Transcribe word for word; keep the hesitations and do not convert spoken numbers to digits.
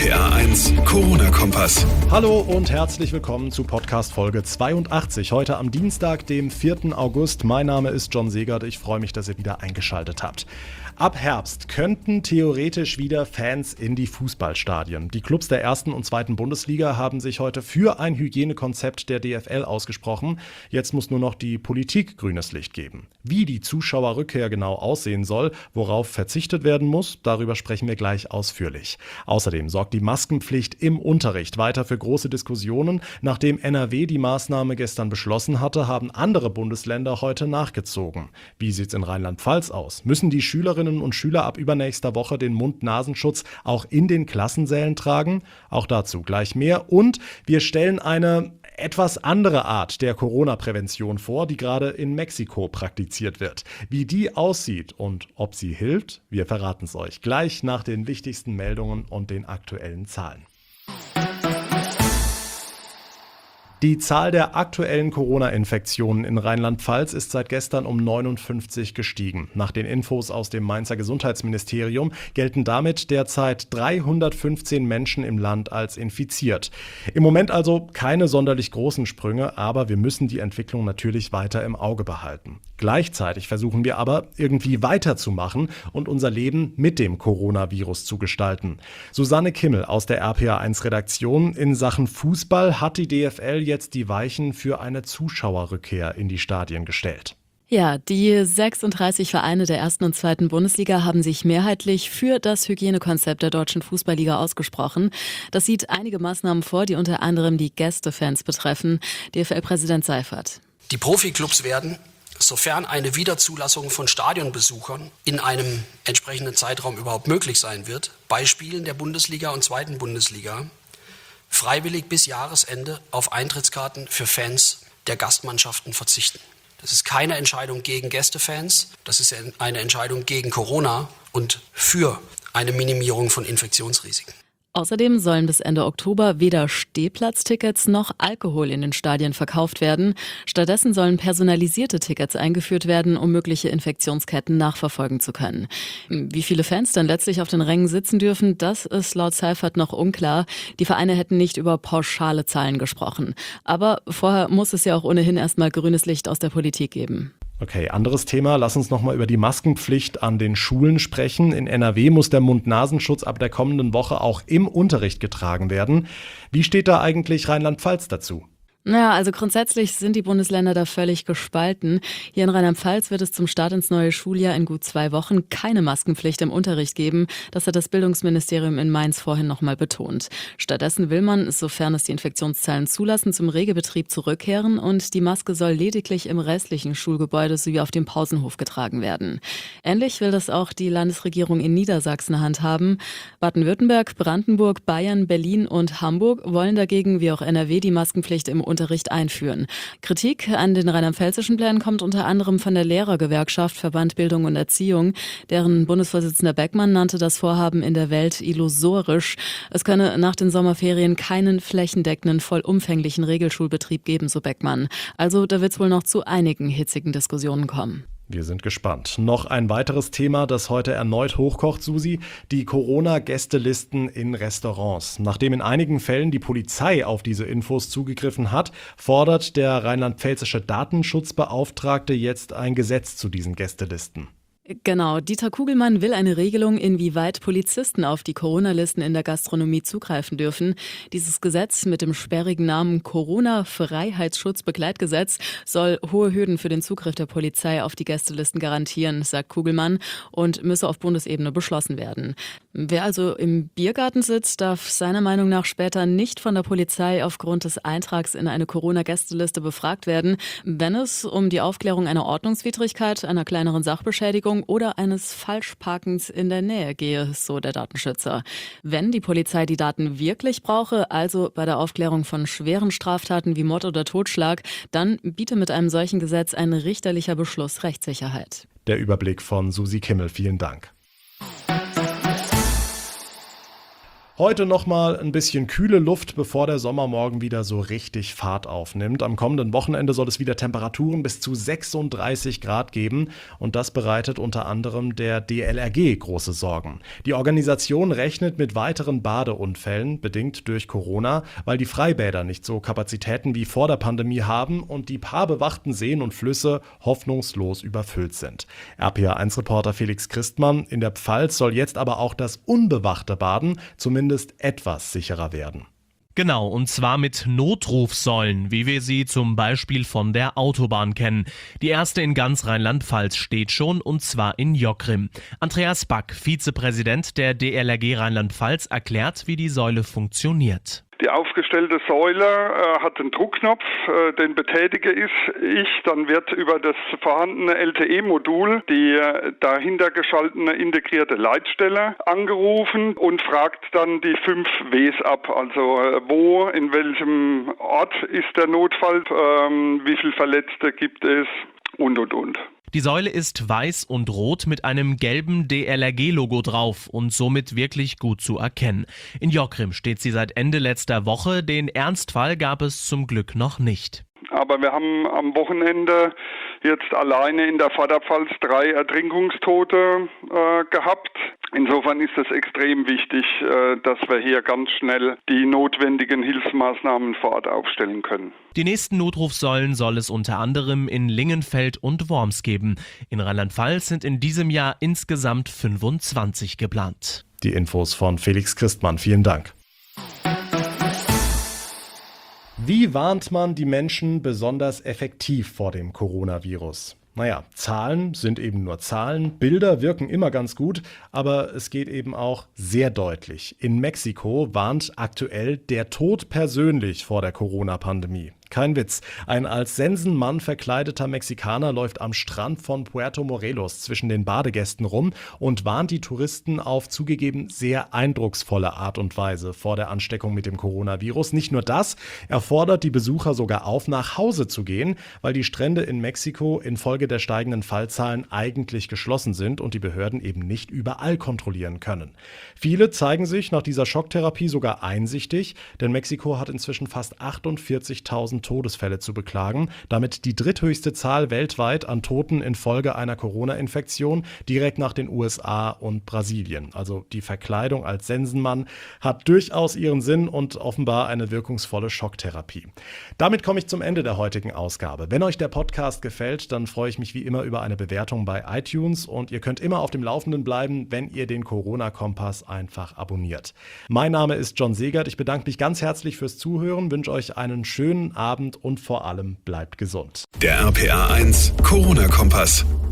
P R eins Corona-Kompass. Hallo und herzlich willkommen zu Podcast Folge zweiundachtzig. Heute am Dienstag, dem vierten August. Mein Name ist John Segert. Ich freue mich, dass ihr wieder eingeschaltet habt. Ab Herbst könnten theoretisch wieder Fans in die Fußballstadien. Die Clubs der ersten und zweiten Bundesliga haben sich heute für ein Hygienekonzept der D F L ausgesprochen. Jetzt muss nur noch die Politik grünes Licht geben. Wie die Zuschauerrückkehr genau aussehen soll, worauf verzichtet werden muss, darüber sprechen wir gleich ausführlich. Außerdem sorgt die Maskenpflicht im Unterricht weiter für große Diskussionen. Nachdem N R W die Maßnahme gestern beschlossen hatte, haben andere Bundesländer heute nachgezogen. Wie sieht's in Rheinland-Pfalz aus? Müssen die Schülerinnen und Schüler ab übernächster Woche den Mund-Nasenschutz auch in den Klassensälen tragen? Auch dazu gleich mehr. Und wir stellen eine etwas andere Art der Corona-Prävention vor, die gerade in Mexiko praktiziert wird. Wie die aussieht und ob sie hilft, wir verraten es euch gleich nach den wichtigsten Meldungen und den aktuellen Zahlen. Die Zahl der aktuellen Corona-Infektionen in Rheinland-Pfalz ist seit gestern um neunundfünfzig gestiegen. Nach den Infos aus dem Mainzer Gesundheitsministerium gelten damit derzeit dreihundertfünfzehn Menschen im Land als infiziert. Im Moment also keine sonderlich großen Sprünge, aber wir müssen die Entwicklung natürlich weiter im Auge behalten. Gleichzeitig versuchen wir aber irgendwie weiterzumachen und unser Leben mit dem Coronavirus zu gestalten. Susanne Kimmel aus der R P A eins Redaktion: In Sachen Fußball hat die D F L jetzt die Weichen für eine Zuschauerrückkehr in die Stadien gestellt. Ja, die sechsunddreißig Vereine der ersten und zweiten Bundesliga haben sich mehrheitlich für das Hygienekonzept der Deutschen Fußballliga ausgesprochen. Das sieht einige Maßnahmen vor, die unter anderem die Gästefans betreffen. D F L-Präsident Seifert. Die Profiklubs werden, sofern eine Wiederzulassung von Stadionbesuchern in einem entsprechenden Zeitraum überhaupt möglich sein wird, bei Spielen der Bundesliga und zweiten Bundesliga freiwillig bis Jahresende auf Eintrittskarten für Fans der Gastmannschaften verzichten. Das ist keine Entscheidung gegen Gästefans, das ist eine Entscheidung gegen Corona und für eine Minimierung von Infektionsrisiken. Außerdem sollen bis Ende Oktober weder Stehplatztickets noch Alkohol in den Stadien verkauft werden. Stattdessen sollen personalisierte Tickets eingeführt werden, um mögliche Infektionsketten nachverfolgen zu können. Wie viele Fans dann letztlich auf den Rängen sitzen dürfen, das ist laut Seifert noch unklar. Die Vereine hätten nicht über pauschale Zahlen gesprochen. Aber vorher muss es ja auch ohnehin erstmal grünes Licht aus der Politik geben. Okay, anderes Thema. Lass uns nochmal über die Maskenpflicht an den Schulen sprechen. In N R W muss der Mund-Nasenschutz ab der kommenden Woche auch im Unterricht getragen werden. Wie steht da eigentlich Rheinland-Pfalz dazu? Naja, also grundsätzlich sind die Bundesländer da völlig gespalten. Hier in Rheinland-Pfalz wird es zum Start ins neue Schuljahr in gut zwei Wochen keine Maskenpflicht im Unterricht geben. Das hat das Bildungsministerium in Mainz vorhin nochmal betont. Stattdessen will man, sofern es die Infektionszahlen zulassen, zum Regelbetrieb zurückkehren und die Maske soll lediglich im restlichen Schulgebäude sowie auf dem Pausenhof getragen werden. Ähnlich will das auch die Landesregierung in Niedersachsen handhaben. Baden-Württemberg, Brandenburg, Bayern, Berlin und Hamburg wollen dagegen, wie auch N R W, die Maskenpflicht im Unterricht einführen. Kritik an den rheinland-pfälzischen Plänen kommt unter anderem von der Lehrergewerkschaft Verband Bildung und Erziehung. Deren Bundesvorsitzender Beckmann nannte das Vorhaben in der Welt illusorisch. Es könne nach den Sommerferien keinen flächendeckenden, vollumfänglichen Regelschulbetrieb geben, so Beckmann. Also da wird es wohl noch zu einigen hitzigen Diskussionen kommen. Wir sind gespannt. Noch ein weiteres Thema, das heute erneut hochkocht, Susi: die Corona-Gästelisten in Restaurants. Nachdem in einigen Fällen die Polizei auf diese Infos zugegriffen hat, fordert der rheinland-pfälzische Datenschutzbeauftragte jetzt ein Gesetz zu diesen Gästelisten. Genau, Dieter Kugelmann will eine Regelung, inwieweit Polizisten auf die Corona-Listen in der Gastronomie zugreifen dürfen. Dieses Gesetz mit dem sperrigen Namen Corona-Freiheitsschutzbegleitgesetz soll hohe Hürden für den Zugriff der Polizei auf die Gästelisten garantieren, sagt Kugelmann, und müsse auf Bundesebene beschlossen werden. Wer also im Biergarten sitzt, darf seiner Meinung nach später nicht von der Polizei aufgrund des Eintrags in eine Corona-Gästeliste befragt werden, wenn es um die Aufklärung einer Ordnungswidrigkeit, einer kleineren Sachbeschädigung oder eines Falschparkens in der Nähe gehe, so der Datenschützer. Wenn die Polizei die Daten wirklich brauche, also bei der Aufklärung von schweren Straftaten wie Mord oder Totschlag, dann biete mit einem solchen Gesetz ein richterlicher Beschluss Rechtssicherheit. Der Überblick von Susi Kimmel, vielen Dank. Heute nochmal ein bisschen kühle Luft, bevor der Sommer morgen wieder so richtig Fahrt aufnimmt. Am kommenden Wochenende soll es wieder Temperaturen bis zu sechsunddreißig Grad geben und das bereitet unter anderem der D L R G große Sorgen. Die Organisation rechnet mit weiteren Badeunfällen, bedingt durch Corona, weil die Freibäder nicht so Kapazitäten wie vor der Pandemie haben und die paar bewachten Seen und Flüsse hoffnungslos überfüllt sind. R P A eins Reporter Felix Christmann: In der Pfalz soll jetzt aber auch das unbewachte Baden zumindest etwas sicherer werden. Genau, und zwar mit Notrufsäulen, wie wir sie zum Beispiel von der Autobahn kennen. Die erste in ganz Rheinland-Pfalz steht schon, und zwar in Jockrim. Andreas Back, Vizepräsident der D L R G Rheinland-Pfalz, erklärt, wie die Säule funktioniert. Die aufgestellte Säule äh, hat einen Druckknopf, äh, den betätige ich, ich. Dann wird über das vorhandene L T E-Modul die äh, dahinter geschaltete integrierte Leitstelle angerufen und fragt dann die fünf Ws ab. Also äh, wo, in welchem Ort ist der Notfall, ähm, wie viele Verletzte gibt es und, und, und. Die Säule ist weiß und rot mit einem gelben D L R G-Logo drauf und somit wirklich gut zu erkennen. In Jockrim steht sie seit Ende letzter Woche, den Ernstfall gab es zum Glück noch nicht. Aber wir haben am Wochenende jetzt alleine in der Vorderpfalz drei Ertrinkungstote äh, gehabt. Insofern ist es extrem wichtig, äh, dass wir hier ganz schnell die notwendigen Hilfsmaßnahmen vor Ort aufstellen können. Die nächsten Notrufsäulen soll es unter anderem in Lingenfeld und Worms geben. In Rheinland-Pfalz sind in diesem Jahr insgesamt fünfundzwanzig geplant. Die Infos von Felix Christmann. Vielen Dank. Wie warnt man die Menschen besonders effektiv vor dem Coronavirus? Naja, Zahlen sind eben nur Zahlen, Bilder wirken immer ganz gut, aber es geht eben auch sehr deutlich. In Mexiko warnt aktuell der Tod persönlich vor der Corona-Pandemie. Kein Witz. Ein als Sensenmann verkleideter Mexikaner läuft am Strand von Puerto Morelos zwischen den Badegästen rum und warnt die Touristen auf zugegeben sehr eindrucksvolle Art und Weise vor der Ansteckung mit dem Coronavirus. Nicht nur das, er fordert die Besucher sogar auf, nach Hause zu gehen, weil die Strände in Mexiko infolge der steigenden Fallzahlen eigentlich geschlossen sind und die Behörden eben nicht überall kontrollieren können. Viele zeigen sich nach dieser Schocktherapie sogar einsichtig, denn Mexiko hat inzwischen fast achtundvierzigtausend Todesfälle zu beklagen, damit die dritthöchste Zahl weltweit an Toten infolge einer Corona-Infektion, direkt nach den U S A und Brasilien. Also die Verkleidung als Sensenmann hat durchaus ihren Sinn und offenbar eine wirkungsvolle Schocktherapie. Damit komme ich zum Ende der heutigen Ausgabe. Wenn euch der Podcast gefällt, dann freue ich mich wie immer über eine Bewertung bei iTunes und ihr könnt immer auf dem Laufenden bleiben, wenn ihr den Corona-Kompass einfach abonniert. Mein Name ist John Segert. Ich bedanke mich ganz herzlich fürs Zuhören, wünsche euch einen schönen Abend und vor allem bleibt gesund. Der R P A eins Corona-Kompass.